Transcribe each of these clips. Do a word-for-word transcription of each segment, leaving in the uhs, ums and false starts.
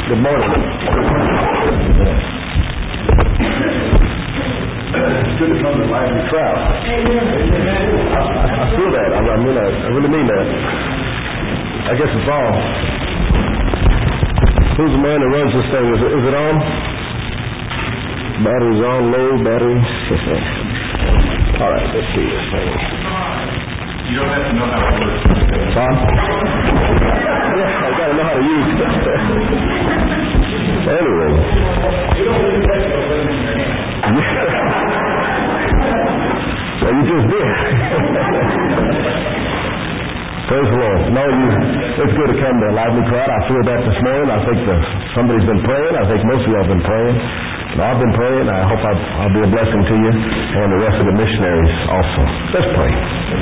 Good morning. It's good to come to lively crowd. I, I feel that. I, I mean that. I really mean that. I guess it's on. Who's the man that runs this thing? Is it, is it on? Battery's on, low battery. All right, let's see this thing. You don't have to know how it works. Huh? Yeah, I gotta know how to use it. Anyway. Well, you just did. Praise the Lord. No, you, it's good to come to a lively crowd. I feel that this morning. I think the, somebody's been praying. I think most of you have been praying. And I've been praying. I hope I'll, I'll be a blessing to you and the rest of the missionaries also. Let's pray.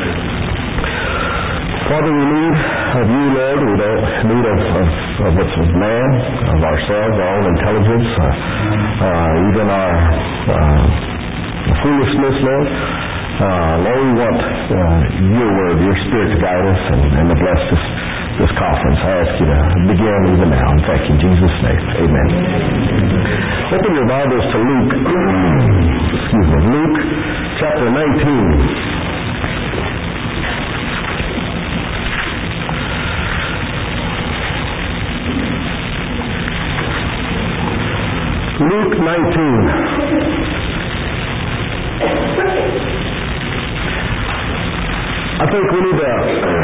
Father, we need of you, Lord. We don't need of, of, of what's of man, of ourselves, our own intelligence, uh, uh, even our uh, foolishness, Lord. Uh, Lord, we want uh, your word, your spirit to guide us and, and to bless this, this conference. I ask you to begin even now. And thank you in Jesus' name. Amen. Open your Bibles to Luke. Excuse me. Luke chapter nineteen. Luke nineteen. I think we need to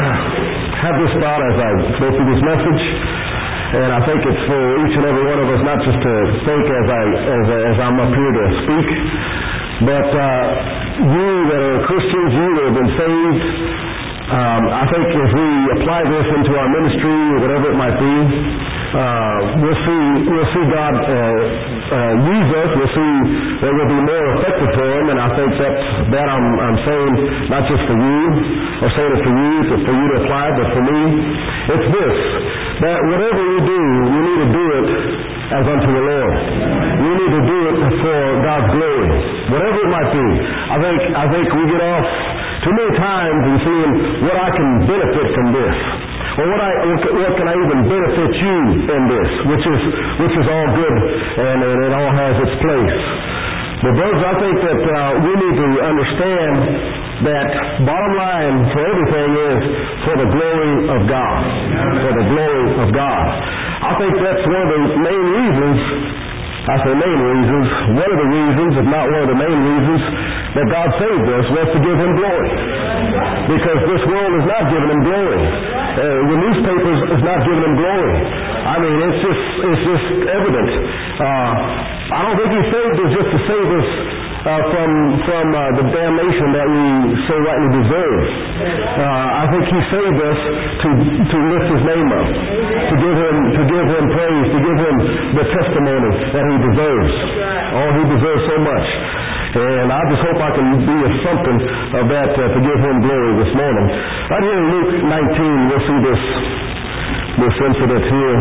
have this thought as I go through this message, and I think it's for each and every one of us, not just to think as I as, as I'm up here to speak, but uh, you that are Christians, you that have been saved. Um, I think if we apply this into our ministry, whatever it might be, uh, we'll see we'll see God uh, uh, use us. We'll see that we'll be more effective for Him, and I think that's that I'm, I'm saying not just for you, or saying it for you, but for you to apply, but for me, it's this: that whatever we do, we need to do it as unto the Lord. We need to do it for God's glory, whatever it might be. I think I think we get off too many times in seeing what I can benefit from this, or what I what can I even benefit you in this, which is which is all good and, and it all has its place. But brothers, I think that uh, we need to understand that bottom line for everything is for the glory of God, for the glory of God. I think that's one of the main reasons. I say main reasons, one of the reasons, if not one of the main reasons, that God saved us was to give Him glory. Because this world is not giving Him glory. Uh, the newspapers is not giving Him glory. I mean, it's just it's just evident. Uh, I don't think He saved us just to save us uh, from from uh, the damnation that we so rightly deserve. Uh, I think He saved us to to lift His name up, to give Him to give Him praise, to give Him the testimony that He deserves. Oh, He deserves so much. And I just hope I can be a something of that uh, to give Him glory this morning. Right here in Luke nineteen, we'll see this this incident here.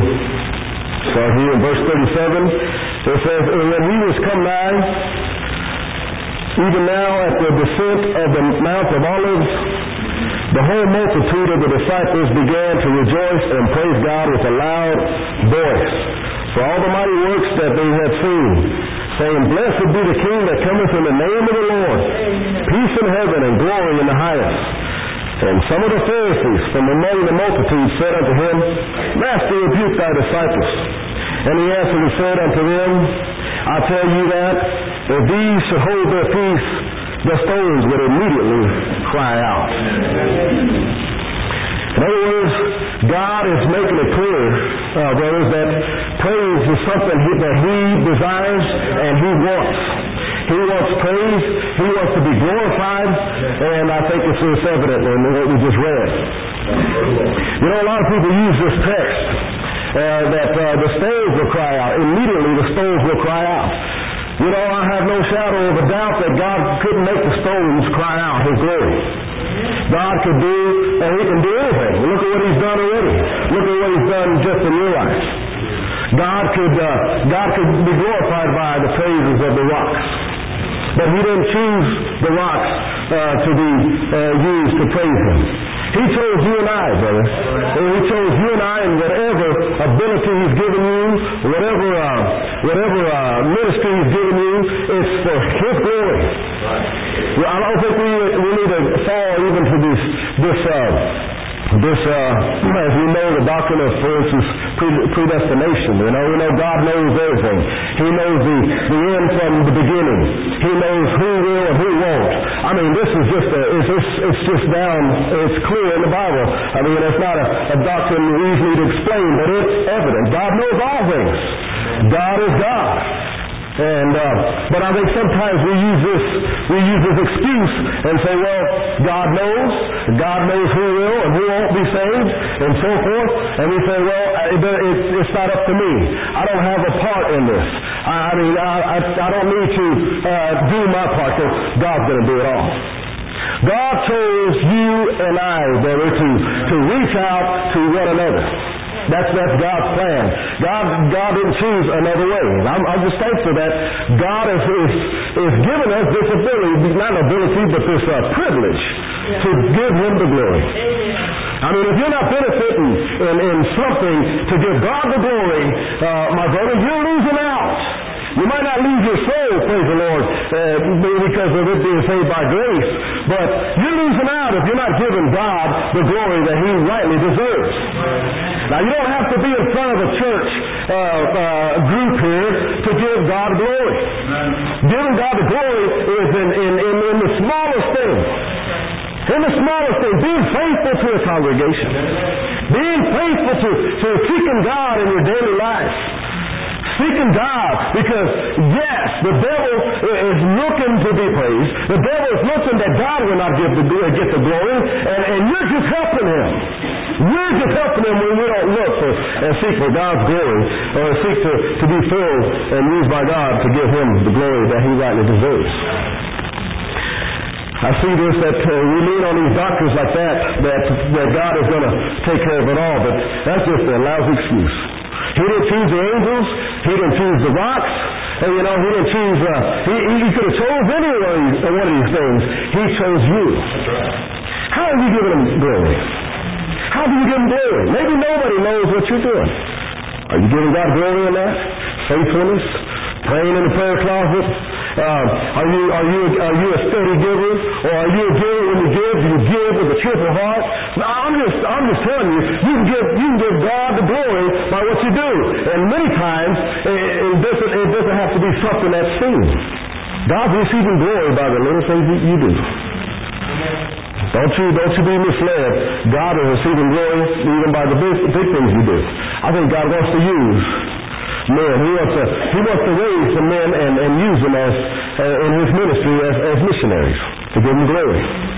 So here in verse thirty-seven, it says, "And when He was come nigh, even now at the descent of the Mount of Olives, the whole multitude of the disciples began to rejoice and praise God with a loud voice for all the mighty works that they had seen, saying, Blessed be the King that cometh in the name of the Lord, peace in heaven and glory in the highest. And some of the Pharisees from among the multitude said unto Him, Master, rebuke thy disciples. And He answered and said unto them, I tell you that, if these should hold their peace, the stones would immediately cry out." In other words, God is making it clear, uh, brothers, that praise is something he, that He desires and He wants. He wants praise. He wants to be glorified, and I think it's, it's evident in what we just read. You know, a lot of people use this text uh, that uh, the stones will cry out. Immediately, the stones will cry out. You know, I have no shadow of a doubt that God couldn't make the stones cry out His glory. God could do, and He can do anything. Look at what He's done already. Look at what He's done just in your life. God could, uh, God could be glorified by the praises of the rocks. But He didn't choose the rocks uh, to be uh, used to praise Him. He chose you and I, brother. And He chose you and I, and whatever ability He's given you, whatever uh, whatever uh, ministry He's given you, it's for His glory. Well, I don't think we we need to fall even to this this uh, this uh, as we know the doctrine of, for instance, predestination. You know, we know God knows everything. He knows the the end from the beginning. He knows who will and who won't. I mean, this is just a, it's it's, it's just down. It's clear in the Bible. I mean, it's not a, a doctrine easy to explain, but it's evident. God knows all things. God is God. And uh, but I think sometimes we use this we use this excuse and say, well, God knows, God knows who will and who won't be saved, and so forth. And we say, well, it, it, it's not up to me. I don't have a part in this. I, I mean, I, I, I don't need to uh, do my part because God's going to do it all. God chose you and I, brother, to to reach out to one another. That's that's God's plan. God God didn't choose another way. I'm, I'm just thankful that God is is, is giving us this ability, not ability, but this uh, privilege yeah. to give Him the glory. Amen. I mean, if you're not benefiting in, in something to give God the glory, uh, my brother, you're losing out. You might not lose your soul, praise the Lord, uh, because of it being saved by grace, but you're losing out if you're not giving God the glory that He rightly deserves. Now, you don't have to be in front of a church uh, uh, group here to give God glory. Giving God the glory is in, in, in, in the smallest thing. In the smallest thing, being faithful to a congregation. Being faithful to, to seeking God in your daily life. Seeking God, because yes, the devil is looking to be praised. The devil is looking that God will not give the, get the glory, and, and you're just helping him. We're just helping him when we don't look for and seek for God's glory, or seek to, to be filled and used by God to give Him the glory that He rightly deserves. I see this, that uh, we lean on these doctrines like that, that, that God is going to take care of it all, but that's just a lousy excuse. He didn't choose the angels. He didn't choose the rocks. And, you know, He didn't choose, uh, He, he could have chose any one of, these, one of these things. He chose you. How are you giving Him glory? How do you give Him glory? Maybe nobody knows what you're doing. Are you giving God glory in that? Faithfulness? Praying in the prayer closet? Um, are you are you are you a steady giver, or are you a giver when you give? Do you give with a cheerful heart? Now, I'm just I'm just telling you, you can give you can give God the glory by what you do, and many times it, it doesn't it doesn't have to be something that's seen. God's receiving glory by the little things that you do. Don't you don't you be misled. God is receiving glory even by the big, big things you do. I think God wants to use men. He wants to He wants to raise some men and, and use them as uh, in His ministry as, as missionaries to give Him glory.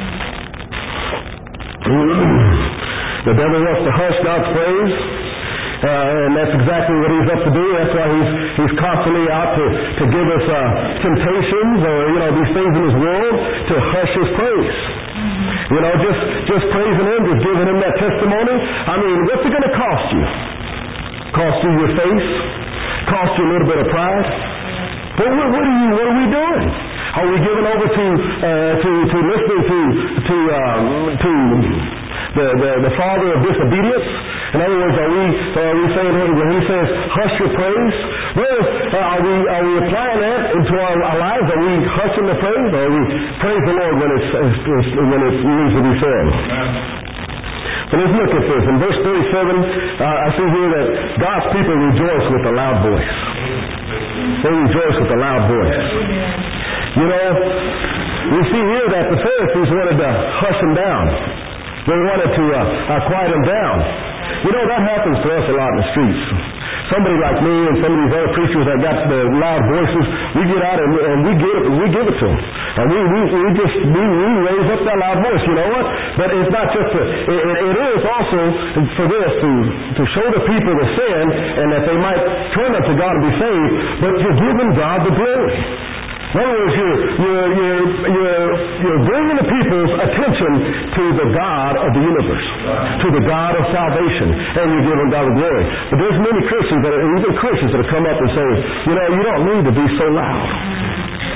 The devil wants to hush God's praise. Uh, and that's exactly what he's up to do. That's why he's he's constantly out to, to give us uh, temptations, or you know, these things in this world to hush His praise. You know, just just praising Him, just giving Him that testimony. I mean, what's it going to cost you? Cost you your face? Cost you a little bit of pride? But what, what are you? What are we doing? Are we giving over to uh, to to listening to to um, to the, the the father of disobedience? In other words, are we are we saying when He says hush your praise? Well, uh, are we are we applying that into our, our lives? Are we hushing the praise, or are we praise the Lord when it's, it's when it needs to be said? So let's look at this. In verse thirty-seven, uh, I see here that God's people rejoice with a loud voice. They rejoice with a loud voice. You know, we see here that the Pharisees wanted to hush Him down. They wanted to uh, uh, quiet Him down. You know, that happens to us a lot in the streets. Somebody like me and some of these other preachers that got the loud voices, we get out and, and we give it, we give it to them. And we, we, we just, we, we raise up that loud voice, you know what? But it's not just, a, it, it is also for this, to, to show the people the sin and that they might turn unto God and be saved, but you're giving God the glory. In other words, you're, you're, you're, you're, you're bringing the people's attention to the God of the universe, to the God of salvation, and you're giving God the glory. But there's many Christians, that are, even Christians, that have come up and say, you know, you don't need to be so loud.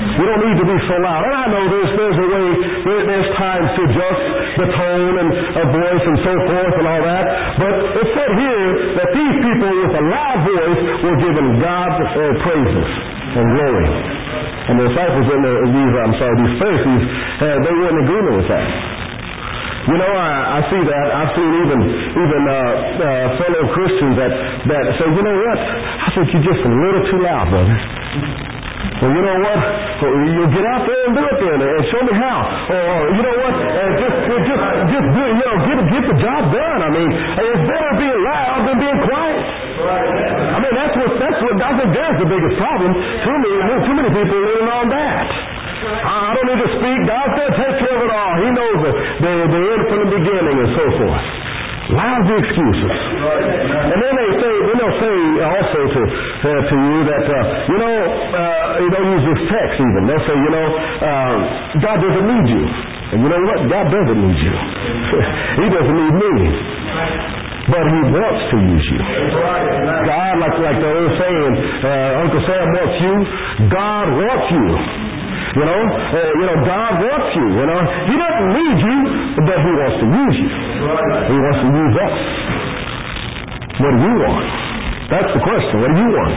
You don't need to be so loud. And I know there's, there's a way, there, there's times to adjust the tone and a voice and so forth and all that. But it said here that these people with a loud voice were giving God uh, praises and glory. And the disciples in the, these, I'm sorry, these Pharisees, uh, they were in agreement with that. You know, I, I see that. I've seen even even uh, uh, fellow Christians that, that say, you know what? I think you're just a little too loud, brother. Well, you know what? Well, you get out there and do it then, and show me how. Or you know what? And just just just do it. You know, get get the job done. I mean, it's better being loud than being quiet. I mean, that's what that's what I think that's the biggest problem. Too many too many people living on that. I don't need to speak. God's going to take care of it all. He knows the, the, the end from the beginning and so forth. Lousy excuses. And then they say, then they'll say also to uh, to you that, uh, you know, uh, they'll use this text even. They'll say, you know, uh, God doesn't need you. And you know what? God doesn't need you. He doesn't need me. But He wants to use you. God, like, like the old saying, uh, Uncle Sam wants you. God wants you. You know, uh, you know, God wants you. You know, He doesn't need you, but He wants to use you. He wants to use us. What do you want? That's the question. What do you want?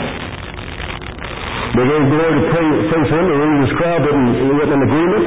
They gave glory to praise, praise Him. The religious crowd didn't wasn't in agreement.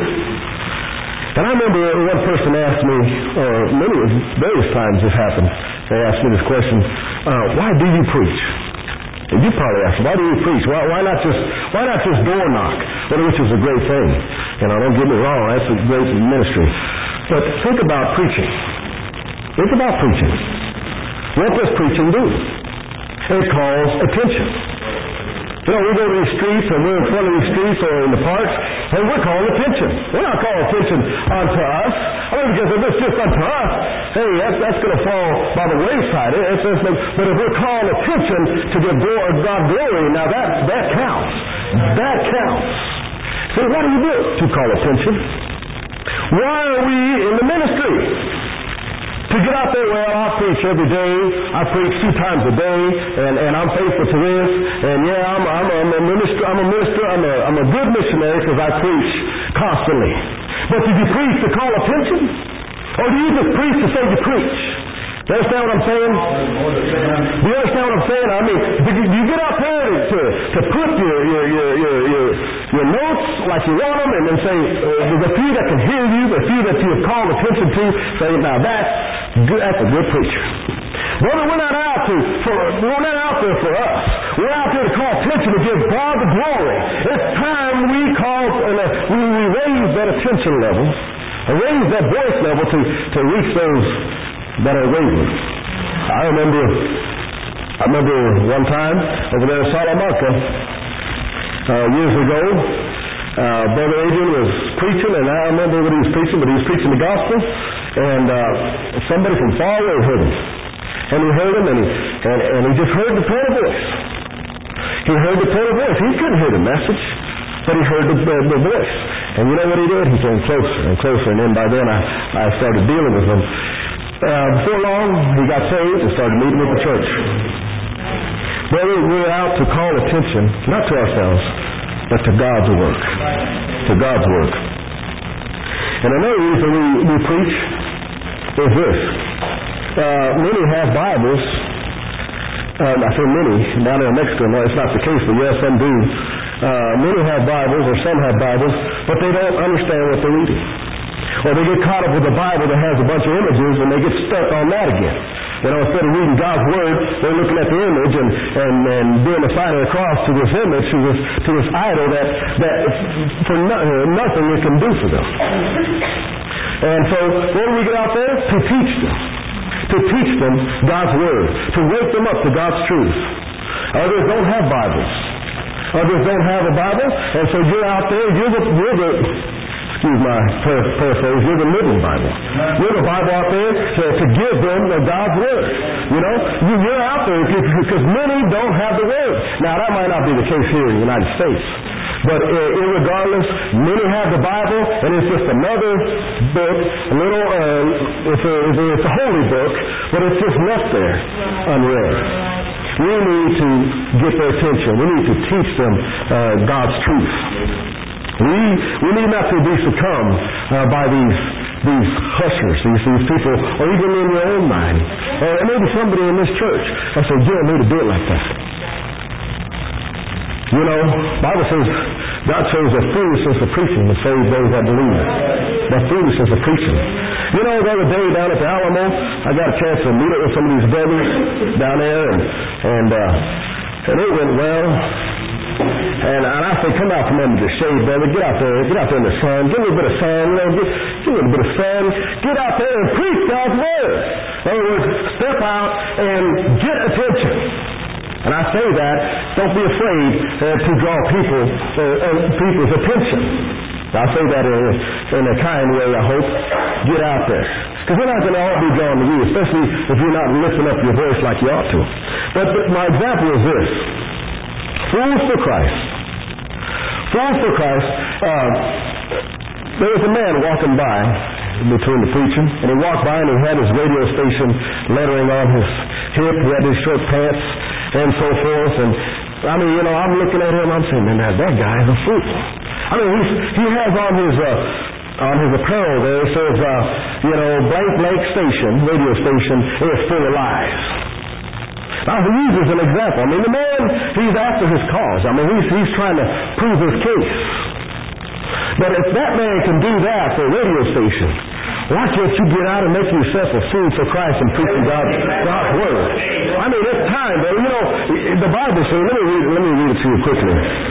And I remember one person asked me, or many various times this happened. They asked me this question: uh, Why do you preach? And you probably ask, why do you preach? Why, why not just why not just door knock? Well, which is a great thing. You know, don't get me wrong, that's a great ministry. But think about preaching. Think about preaching. What does preaching do? It calls attention. You know, we go to these streets and we're in front of these streets or in the parks, and we're calling attention. We're not calling attention unto us. I mean, because if it's just unto us, hey, that's, that's going to fall by the wayside. It, it's just, but if we're calling attention to give God glory, now that, that counts. That counts. So what do you do to call attention? Why are we in the ministry? To get out there, well, I preach every day. I preach two times a day, and, and I'm faithful to this. And yeah, I'm, I'm, I'm a minister. I'm a minister. I'm a, I'm a good missionary because I preach constantly. But did you preach to call attention, or do you just preach to say you preach? You understand what I'm saying? Do you understand what I'm saying? I mean, do you, do you get out there to, to put your your your your, your, your notes like you want them, and then say uh, the few that can hear you, the few that you have called attention to, say, now that's good, that's a good preacher. Brother, we're not out to for we're not out there for us. We're out there to call attention to give God the glory. It's time we call uh, we, we raise that attention level, and raise that voice level to to reach those that are wavering. I remember, I remember one time over there in Salamanca, uh, years ago, uh, Brother Adrian was preaching, and I remember what he was preaching, but he was preaching the gospel, and uh, somebody from far away heard him. And he heard him, and he, and, and he just heard the tone of voice. He heard the tone of voice. He couldn't hear the message, but he heard the, the, the voice. And you know what he did? He came closer and closer, and then by then I, I started dealing with him. Uh, before long, he got saved and started meeting with the church. Brother, we're out to call attention, not to ourselves, but to God's work. To God's work. And another reason we, we preach is this. Uh, many have Bibles. Um, I say many. Down there in Mexico, no, it's not the case, but yes, some do. Uh, many have Bibles, or some have Bibles, but they don't understand what they're reading. Or they get caught up with a Bible that has a bunch of images, and they get stuck on that again. You know, instead of reading God's Word, they're looking at the image and, and, and doing a sign of the cross to this image, to this, to this idol that, that for no, nothing it can do for them. And so, what do we get out there? To teach them. To teach them God's Word. To wake them up to God's truth. Others don't have Bibles. Others don't have a Bible, and so you're out there, you're the, you're the excuse my paraphrase, you're the living Bible. You're the Bible out there to, to give them the God's Word. You know, you're out there because many don't have the Word. Now, that might not be the case here in the United States. But uh, irregardless, many have the Bible, and it's just another book, a little, uh, it's, a, it's a holy book, but it's just left there unread. We need to get their attention. We need to teach them uh, God's truth. We we need not to be succumbed uh, by these these hushers, these, these people, or even in your own mind, or maybe somebody in this church that says, you don't need to do it like that. You know, Bible says God chose the foolishness of preaching to save those that believe. The foolishness of preaching. You know, the other day down at the Alamo, I got a chance to meet up with some of these brothers down there, and and uh, and it went well. And, and I say, come out from under the shade, brother. Get out there. Get out there in the sun. Give me a bit of sun. You know, get, give me a bit of sun. Get out there and preach God's word. In other words, step out and get attention. And I say that, don't be afraid uh, to draw people, uh, uh, people's attention. I say that in, in a kind way, I hope. Get out there. Because we're not going to all be drawn to you, especially if you're not lifting up your voice like you ought to. But, but my example is this. Fools for Christ. Fools for Christ. Uh, there was a man walking by between the preaching, and he walked by and he had his radio station lettering on his hip. He had his short pants and so forth. And I mean, you know, I'm looking at him. I'm saying, man, that, that guy is a fool. I mean, he's, he has on his uh, on his apparel there. It says, uh, you know, blank blank station, radio station is full of lies. Now, he uses an example. I mean, the man, he's after his cause. I mean, he's, he's trying to prove his case. But if that man can do that for a radio station, why can't you get out and make yourself a fool for Christ and preach God's, God's word? I mean, it's time, but you know, the Bible says, let me read, let me read it to you quickly.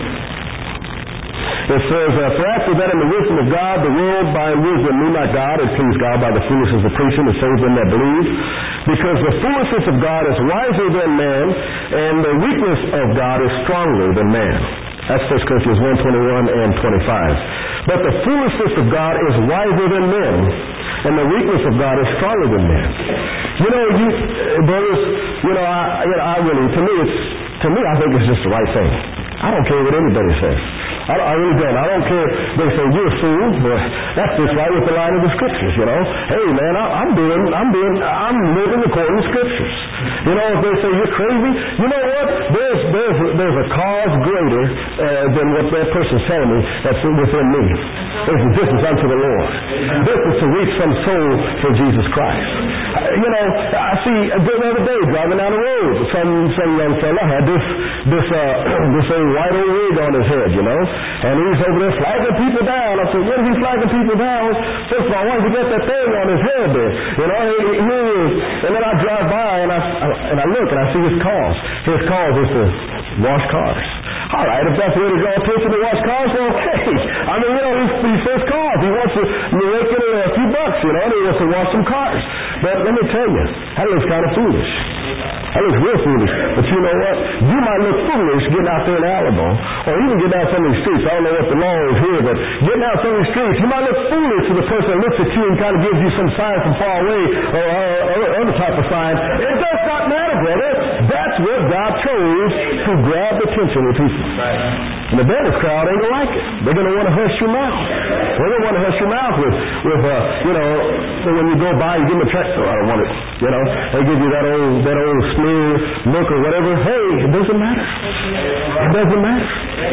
It says, uh, for after that in the wisdom of God, the world by wisdom knew not God, it pleased God by the foolishness of preaching to save them that believe. Because the foolishness of God is wiser than man, and the weakness of God is stronger than man. That's First Corinthians one twenty-one and twenty-five. But the foolishness of God is wiser than men, and the weakness of God is stronger than men. You know, you brothers, you know, I, you know, I really, to me, it's to me, I think it's just the right thing. I don't care what anybody says. I, I really don't. I don't care. They say you're a fool. Well, that's just right with the line of the scriptures. You know, hey man, I, I'm doing, I'm doing, I'm living according to scriptures. You know, if they say you're crazy, you know what? There's there's there's a cause greater uh, than what that person's telling me that's within me. This is unto the Lord. This is to reach some soul for Jesus Christ. Uh, you know, I see the other day driving down the road, some some young fella had this this uh this old white old wig on his head, you know, and he's over there flagging people down. I said, what is he flagging people down? First of all, why did he get that thing on his head there? You know, he, he is. And then I drive by and I and I look and I see his cause. His cause is to wash cars. All right, if that's where to draw attention to wash cars, well, okay. I mean, you know, he's, he's his cause. He wants to make it a few bucks, you know, and he wants to wash some cars. But let me tell you, that looks kind of foolish. That looks real foolish. But you know what? You might look foolish getting out there in Alamo, or even getting out some of these streets. I don't know what the law is here, but getting out some of these streets, you might look foolish to the person that looks at you and kind of gives you some sign from far away, or, or, or other type of sign. It does not matter, brother. That's what God chose to grab the attention of people. And the Baptist crowd ain't gonna like it. They're gonna want to hush your mouth. They're gonna want to hush your mouth with, with uh, you know, when you go by, you give them a check. Oh, I don't want it. You know, they give you that old, that old sneer look or whatever. Hey, it doesn't matter. It doesn't matter.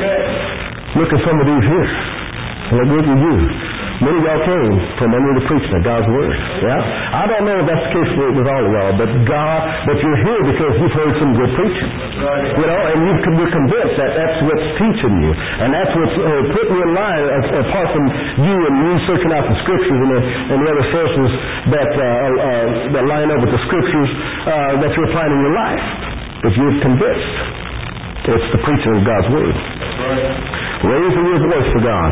Look at some of these here. Look good at you. Many of y'all came from under the preaching of God's word. Yeah? I don't know if that's the case with, with all of y'all, but God, but you're here because you've heard some good preaching. You know, and you've, you're convinced that that's what's teaching you. And that's what's uh, putting you in line, uh, apart from you and you searching out the scriptures and the, and the other sources that, uh, uh, that line up with the scriptures uh, that you're applying in your life. But you're convinced. It's the preaching of God's word. Raising your voice for God.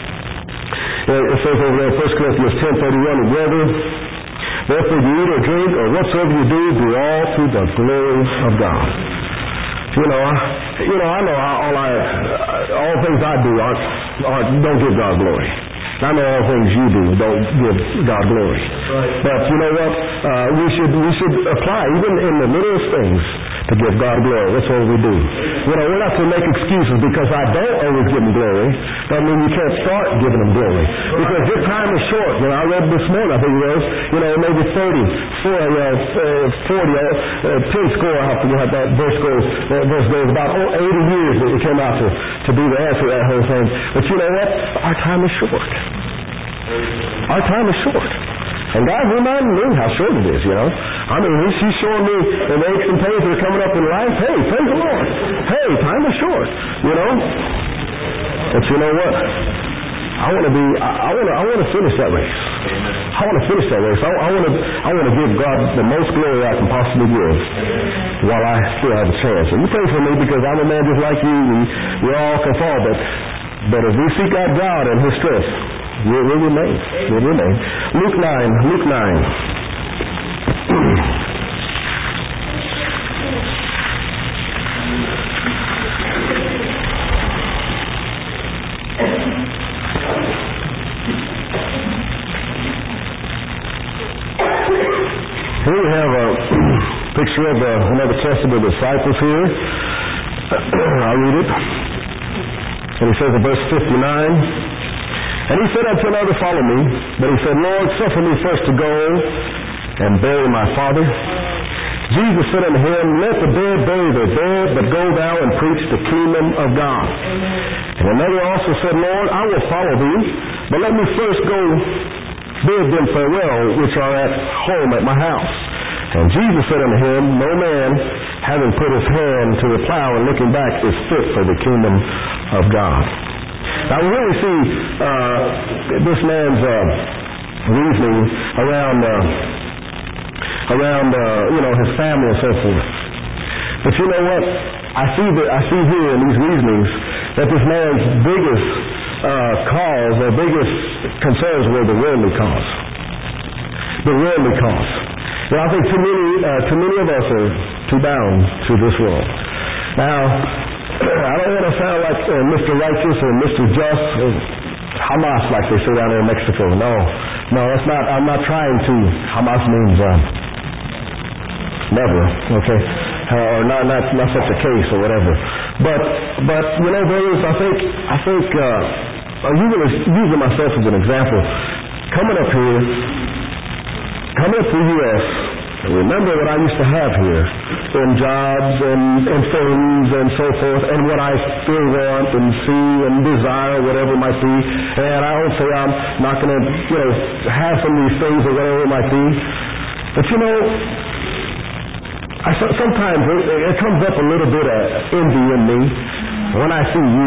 It says over there in First Corinthians ten thirty-one, Whether therefore you eat or drink or whatsoever you do, do all to the glory of God. You know, I, you know, I know all I, all things I do aren't, aren't, don't give God glory. I know all things you do don't give God glory. Right. But you know what? Uh, we should we should apply even in the littlest things to to give God glory. That's what we do. You know, we're not to make excuses because I don't always give him glory. That means you can't start giving him glory. Because your time is short. You know, I read this morning, I think it was, you know, maybe thirty, forty, uh, forty, uh, ten score, I forget how that verse goes. That verse goes about oh, eighty years that it came out to, to be the answer to that whole thing. But you know what? Our time is short. Our time is short. And God reminded me how short it is, you know. I mean, he's, he's showing me the aches and pains that are coming up in life. Hey, praise the Lord. Hey, time is short, you know. But you know what? I want to be, I, I want to, I want to finish that race. I want to finish that race. I, I want to, I want to give God the most glory I can possibly give while I still have a chance. And you pray for me because I'm a man just like you. We, we all can fall, but, but if we seek out God and His strength, we'll, we'll remain. We'll remain. Luke nine. Luke nine. Here we have a picture of uh, another Testament disciples here. I'll read it. And he says in verse fifty-nine, and he said unto another, follow me. But he said, Lord, suffer me first to go and bury my father. Jesus said unto him, let the dead bury their dead, but go thou and preach the kingdom of God. And another also said, Lord, I will follow thee, but let me first go bid them farewell, which are at home at my house. And Jesus said unto him, no man, having put his hand to the plow and looking back, is fit for the kingdom of God. Now we really see uh, this man's uh, reasoning around, uh, around uh, you know, his family and so forth. But you know what? I see that I see here in these reasonings that this man's biggest uh, cause or biggest concerns were the worldly cause. The worldly cause. You know, I think too many, uh, too many of us are too bound to this world. Now, I don't want to sound like uh, Mister Righteous or Mister Just or Hamas, like they say down there in Mexico. No, no, that's not. I'm not trying to. Hamas means uh, never. Okay, uh, or not, not, not such a case or whatever. But, but you know, brothers, I think, I think, uh, I'm using, using myself as an example. Coming up here, coming up to the U S, remember what I used to have here in jobs and, and things and so forth, and what I still want and see and desire, whatever it might be. And I don't say I'm not going to, you know, have some of these things or whatever it might be. But you know, I, sometimes it, it comes up a little bit of envy in me when I see you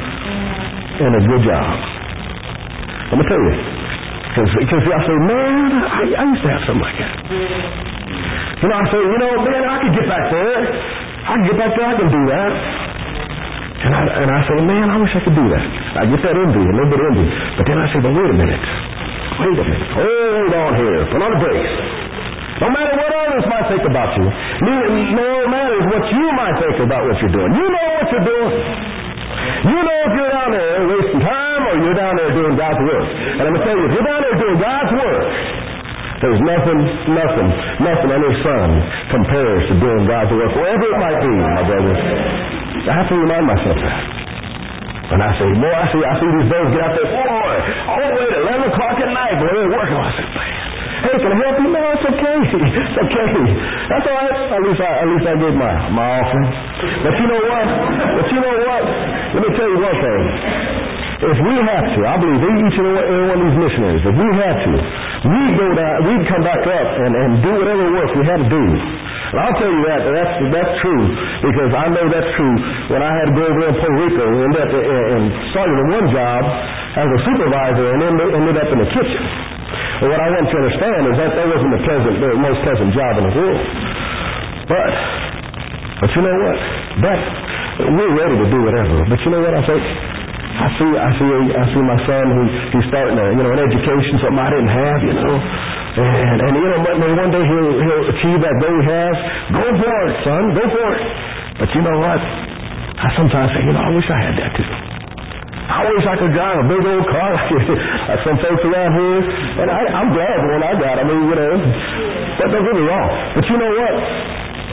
in a good job. Let me tell you. Because I say, man, I, I used to have something like that. You know, I say, you know, man, I could get back there. I can get back there, I can do that. And I, and I say, man, I wish I could do that. I get that envy, a little bit of envy. But then I say, but wait a minute. Wait a minute. Hold on here. Put on the brakes. No matter what others might think about you, no matter what you might think about what you're doing. You know what you're doing. You know if you're down there wasting time or you're down there doing God's work. And I'm going to tell you, if you're down there doing God's work, there's nothing, nothing, nothing under the sun compares to doing God's work, wherever it might be, my brothers. I have to remind myself that. And I say, boy, I see, I see these brothers get out there, boy, all the way to eleven o'clock at night, boy, they're working. I said, man, hey, can I help you? No, it's okay. It's okay. That's all right. At least I, at least I gave my, my offering. But you know what? But you know what? Let me tell you one thing. If we have to, I believe each and every one of these missionaries, if we had to, we'd go down, we'd come back up and, and do whatever work we had to do. And I'll tell you that, that's, that's true, because I know that's true. When I had to go over in Puerto Rico and, up, and started in one job as a supervisor and ended, ended up in the kitchen. And what I want you to understand is that that wasn't the pleasant, the most pleasant job in the world. But, but you know what? That, we're ready to do whatever. But you know what I think? I see, I see, I see my son who he's starting a, you know, an education, something I didn't have, you know. And, and you know, maybe one day he'll, he'll achieve that goal he has. Go for it, son. Go for it. But you know what? I sometimes say, you know, I wish I had that too. I wish I could drive a big old car like, like some folks around here. And I, I'm glad the one I got. I mean, you know, but don't get me wrong. But you know what?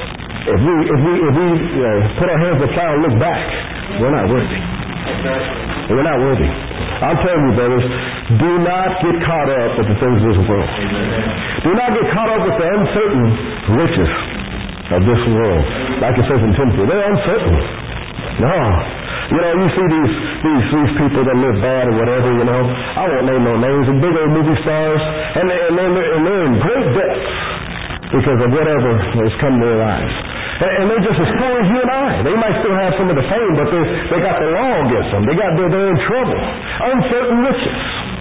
If we if we if we uh, put our hands to the plow and look back, we're not worthy. We're not worthy. I'm telling you, brothers, do not get caught up with the things of this world. Do not get caught up with the uncertain riches of this world. Like it says in Timothy, they're uncertain. No. You know, you see these, these these people that live bad or whatever, you know. I won't name no names, and big old movie stars, and, they, and, they're, and they're in great debt because of whatever has come to their lives. And, and they're just as poor as you and I. They might still have some of the fame, but they they got the law against them. They got they're, they're in trouble. Uncertain riches.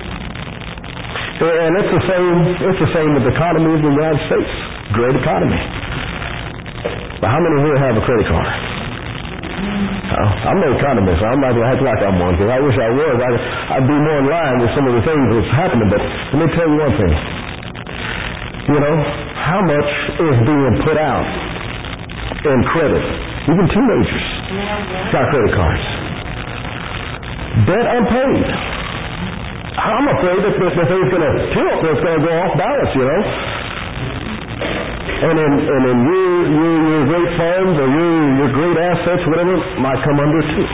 And it's the same. It's the same with the economy of the United States. Great economy. But how many here have a credit card? Uh, I'm no economist. So I'm not going to act like I'm one, because I wish I was. I'd, I'd be more in line with some of the things that's happening. But let me tell you one thing. You know, how much is being put out in credit? Even teenagers got credit cards. Debt unpaid. I'm afraid that this thing's going to tilt. It's going to go off balance, you know. And then, and then your, your, your great funds or your, your great assets, whatever, might come under too.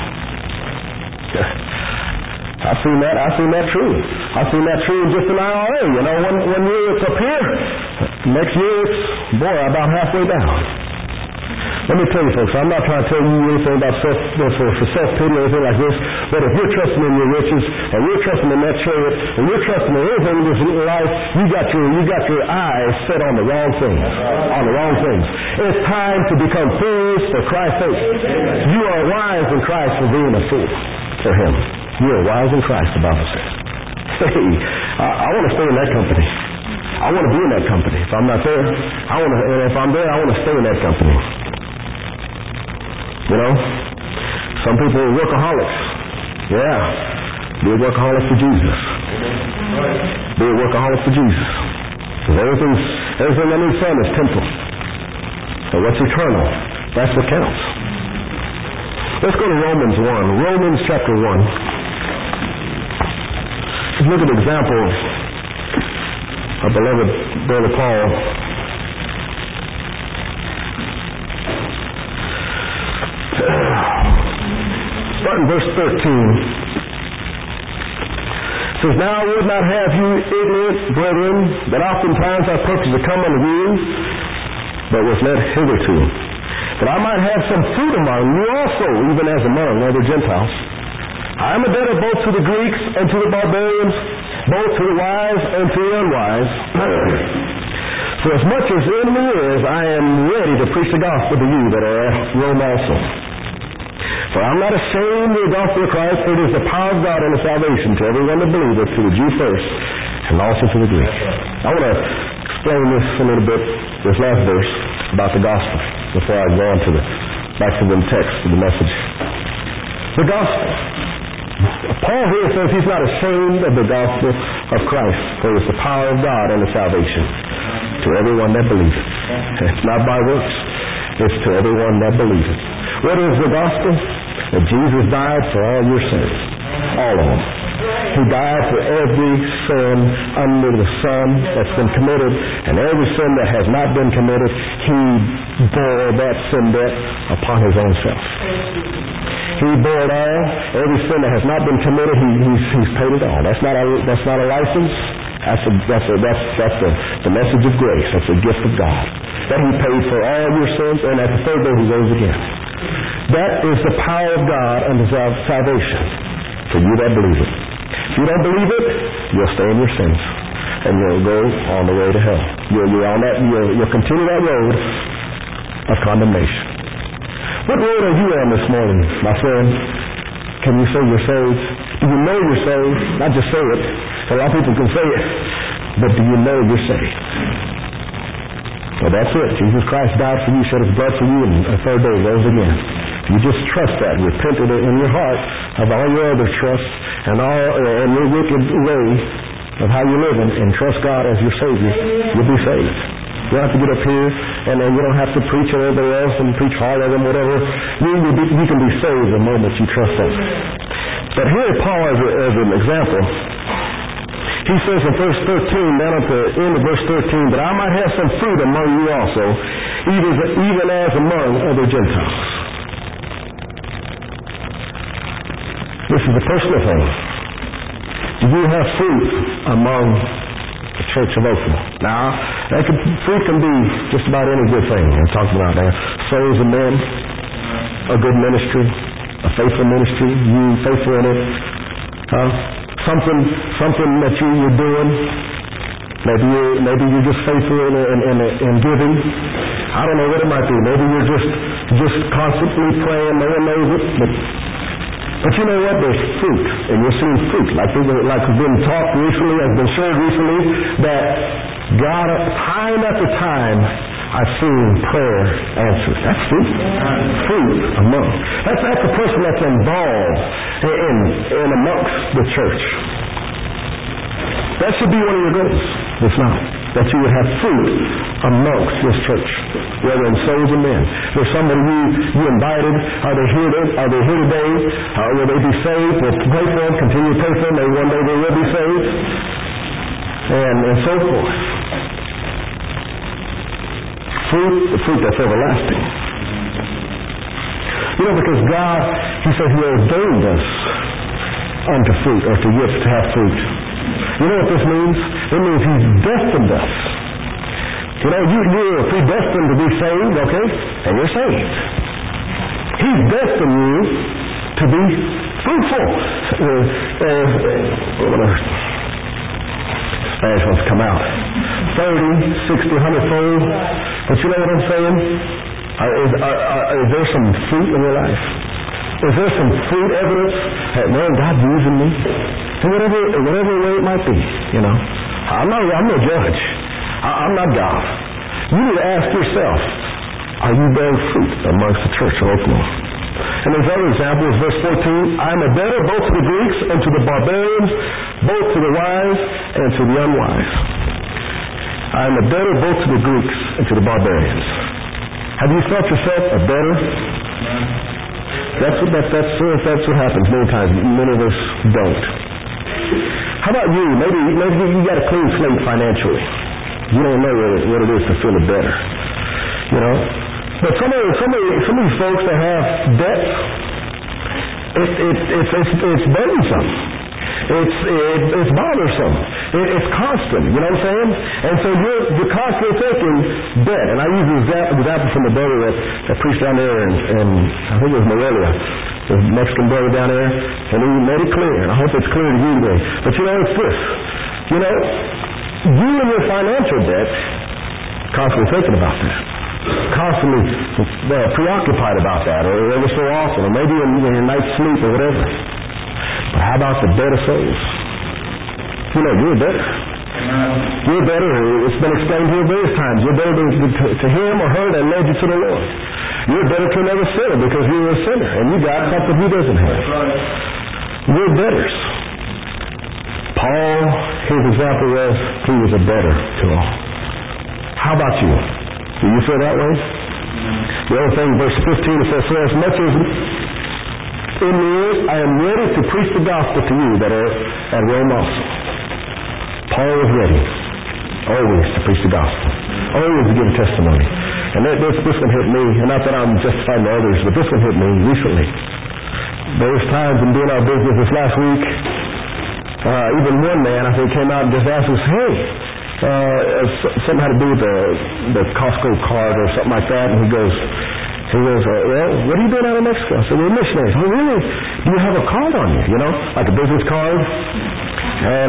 I've seen that. I've seen that true. I've seen that true in just an I R A. You know, one, one year it's up here. Next year it's, boy, about halfway down. Let me tell you, folks, I'm not trying to tell you anything about self, for, for self-pity or anything like this, but if you're trusting in your riches, or you're trusting in that chariot, or you're trusting in anything in this life, you got your you got your eyes set on the wrong things. On the wrong things. It's time to become fools for Christ's sake. You are wise in Christ for being a fool for Him. You are wise in Christ, the Bible says. Hey, I, I want to stay in that company. I want to be in that company. If I'm not there, I want to. And if I'm there, I want to stay in that company. You know, some people are workaholics. Yeah. Be a workaholic for Jesus. Be a workaholic for Jesus. Because everything's, everything underneath the sun is temporal. So what's eternal? That's what counts. Let's go to Romans one. Romans chapter one. Let's look at an example of our beloved brother Paul. Starting verse thirteen. It says, Now I would not have you ignorant, brethren, that oftentimes I purpose to come unto you, but was led hitherto, that I might have some fruit among you also, even as among other Gentiles. I am a debtor both to the Greeks and to the barbarians, both to the wise and to the unwise. For as much as in me is, I am ready to preach the gospel to you that are at Rome also. For I am not ashamed of the gospel of Christ, for it is the power of God unto salvation to everyone that believeth, to the Jew first, and also to the Greek. I want to explain this a little bit, this last verse, about the gospel, before I go on to the, back to the text, to the message. The gospel. Paul here says he's not ashamed of the gospel of Christ, for it is the power of God unto salvation to everyone that believeth. It's not by works, it's to everyone that believeth. What is the gospel? That Jesus died for all your sins. All of them. He died for every sin under the sun that's been committed, and every sin that has not been committed, He bore that sin debt upon His own self. He bore it all. Every sin that has not been committed, he, he's, he's paid it all. That's not a, that's not a license. That's a, that's a, that's, that's a, the message of grace. That's a gift of God. That He paid for all your sins, and at the third day He rose again. That is the power of God unto salvation for you that believe it. If you don't believe it, you'll stay in your sins, and you'll go on the way to hell. You'll, you're on that. You'll, you'll continue that road of condemnation. What road are you on this morning, my friend? Can you say you're saved? Do you know you're saved? Not just say it. A lot of people can say it, but do you know you're saved? Well, that's it. Jesus Christ died for you, shed His blood for you, and the third day rose again. If you just trust that, repent it in your heart of all your other trusts and all uh, and your wicked way of how you're living, and trust God as your Savior, you'll be saved. You don't have to get up here, and then you don't have to preach or anybody else and preach harder than whatever. You, you, be, you can be saved the moment you trust Him. But here Paul, as, a, as an example, He says in verse thirteen, down at the end of verse thirteen, that I might have some fruit among you also, even, even as among other Gentiles. This is a personal thing. Do you have fruit among the Church of Oakland? Now, that could, fruit can be just about any good thing. I'm talking about that. Souls of men, a good ministry, a faithful ministry, you faithful in it. Huh? Something, something that you, you're doing. Maybe you're, maybe you're just faithful in, in, in, in giving. I don't know what it might be. Maybe you're just, just constantly praying. No one knows it. But, but you know what? There's fruit. And you're seeing fruit. Like, like has been taught recently, has been shared recently, that God, time after time, I've seen prayer answered. That's fruit. Fruit among. That's, that's a person that's involved in, in amongst the church. That should be one of your goals. It's not. That you would have fruit amongst this church, whether in souls and men. There's somebody you, you invited. Are they here? Are they here today? Uh, will they be saved? We'll pray for them. Continue to pray for them. Maybe one day they will be saved, and and so forth. Fruit, the fruit that's everlasting. You know, because God, He said He ordained us unto fruit, or to get to have fruit. You know what this means? It means He's destined us. You know, you, you're predestined to be saved, okay? And you're saved. He's destined you to be fruitful. Uh, uh, Spanish wants to come out. thirty, sixty, one hundred fold. But you know what I'm saying? Are, is, are, are, is there some fruit in your life? Is there some fruit evidence that, man, God's using me? In whatever, whatever way it might be, you know. I'm not, I'm no judge. I, I'm not God. You need to ask yourself, are you bearing fruit amongst the church of Oklahoma? And there's other examples, verse fourteen, I am a debtor both to the Greeks and to the barbarians, both to the wise and to the unwise. I am a debtor both to the Greeks and to the barbarians. Have you felt yourself a debtor? That's what, that, that's, uh, that's what happens many times. Many of us don't. How about you? Maybe, maybe you got a clean slate financially. You don't know what it, what it is to feel a debtor. You know? But some of, some of, some of these folks that have debts, it, it, it's, it's, it's burdensome. It's, it, it's bothersome. It, it's constant. You know what I'm saying? And so you're, you're constantly thinking debt. And I use an example, example from the brother that, that preached down there in, in, I think it was Morelia, the Mexican brother down there, and he made it clear. And I hope it's clear to you today. But you know, it's this. You know, you and your financial debt, constantly thinking about that. Constantly uh, preoccupied about that, or every so often, or maybe in, in your night's sleep or whatever. But how about the debt of souls? You know, you're a debtor. You're a debtor. It's been explained here various times. You're a debtor to, to, to him or her that led you to the Lord. You're a debtor to another sinner because you're a sinner, and you got something he doesn't have. We're debtors. Paul, his example was, he was a debtor to all. How about you? Do you feel that way? The other thing, verse fifteen, it says, so as much as in the ears, I am ready to preach the gospel to you that are at Rome also. Paul was ready, always to preach the gospel, always to give a testimony. And this, this one hit me, and not that I'm justifying others, but this one hit me recently. There was times in doing our business this last week, uh, even one man, I think, came out and just asked us, hey, uh, something had to do with the, the Costco card or something like that, and he goes, He goes, uh, well, what are you doing out of Mexico? I said, we're missionaries. Oh, really? Do you have a card on you, you know, like a business card? And,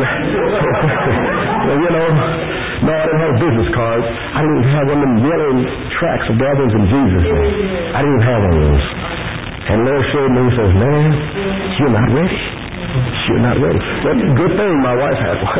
well, you know, no, I didn't have a business card. I didn't even have one of them yellow tracks of Gatherings in Jesus. I didn't even have one of those. And the Lord showed me, He says, man, you're not ready. You're not ready. Well, good thing my wife had one.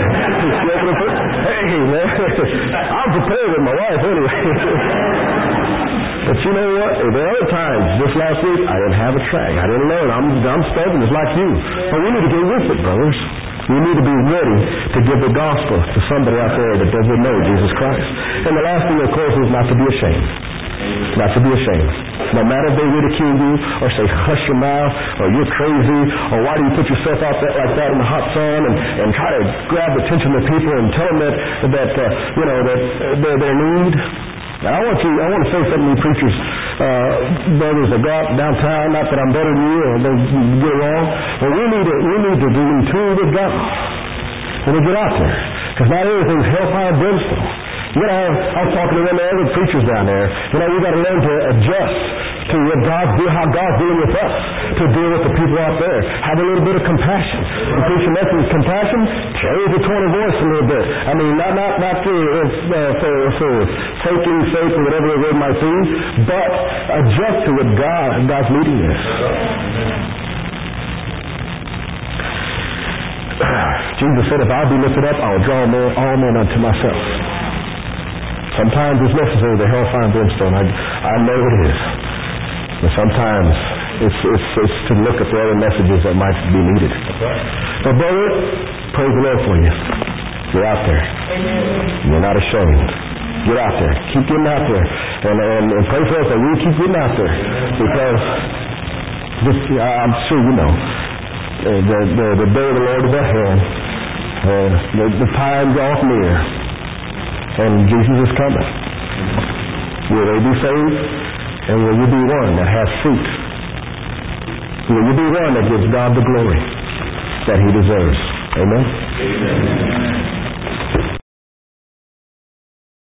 Hey, man, I'm prepared with my wife anyway. But you know what? There are other times, this last week, I didn't have a track. I didn't learn. I'm, I'm stubborn just like you. But we need to get with it, brothers. We need to be ready to give the gospel to somebody out there that doesn't know Jesus Christ. And the last thing, of course, is not to be ashamed. Not to be ashamed. No matter if they ridicule you or say, hush your mouth, or you're crazy, or why do you put yourself out there like that in the hot sun and, and try to grab the attention of people and tell them that, that uh, you know, that they're their need. And I want you, I want to say something to you preachers, uh, brothers that go out downtown, not that I'm better than you or don't get it wrong, but we need to, we need to be in tune with God when we get out there. Because not everything's hellfire and brimstone. You gotta have, I was talking to one of the other preachers down there, you know, we gotta learn to adjust to what God's doing, how God's dealing with us, to deal with the people out there. Have a little bit of compassion. The preacher message is compassion, change the tone of voice a little bit. I mean, not not not for, uh, for, for faking sake or whatever the word might be, but adjust to what God, God's leading us. Jesus said, if I be lifted up, I will draw more, all men unto myself. Sometimes it's necessary, the hellfire and brimstone. I, I know it is. But sometimes it's, it's, it's to look at the other messages that might be needed. But brother, praise the Lord for you. You're out there. You're not ashamed. Get out there. Keep getting out there. And, and, and pray for us that we keep getting out there. Because this, I'm sure you know, the, the, the day of the Lord is at hand. Uh, the, the time draws near. And Jesus is coming. Will they be saved? And will you be one that has fruit? Will you be one that gives God the glory that He deserves? Amen? Amen.